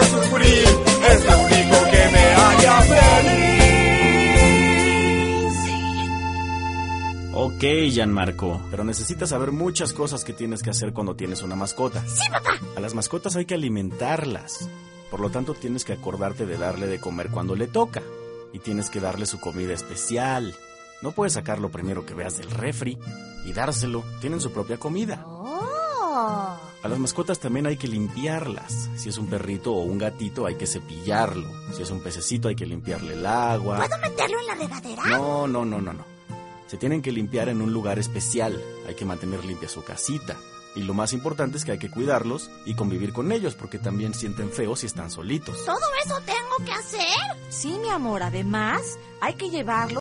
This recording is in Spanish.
sufrir, es lo único que me haría feliz. Ok, Gianmarco, pero necesitas saber muchas cosas que tienes que hacer cuando tienes una mascota. ¡Sí, papá! A las mascotas hay que alimentarlas. Por lo tanto, tienes que acordarte de darle de comer cuando le toca. Y tienes que darle su comida especial. No puedes sacar lo primero que veas del refri y dárselo. Tienen su propia comida. ¡Oh! A las mascotas también hay que limpiarlas. Si es un perrito o un gatito, hay que cepillarlo. Si es un pececito, hay que limpiarle el agua. ¿Puedo meterlo en la regadera? No. Se tienen que limpiar en un lugar especial. Hay que mantener limpia su casita. Y lo más importante es que hay que cuidarlos y convivir con ellos, porque también sienten feo si están solitos. ¿Todo eso tengo que hacer? Sí, mi amor, además hay que llevarlo